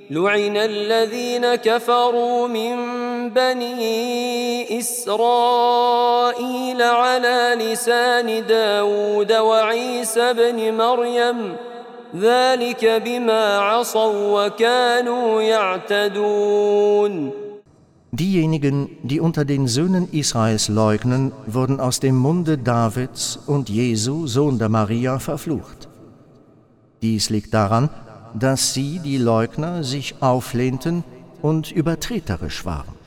لعن الذين كفروا من بني إسرائيل على لسان داود وعيسى بن مريم ذلك بما عصوا وكانوا يعتدون. Diejenigen, die unter den Söhnen Israels leugnen, wurden aus dem Munde Davids und Jesu, Sohn der Maria, verflucht. Dies liegt daran, dass sie, die Leugner, sich auflehnten und übertreterisch waren.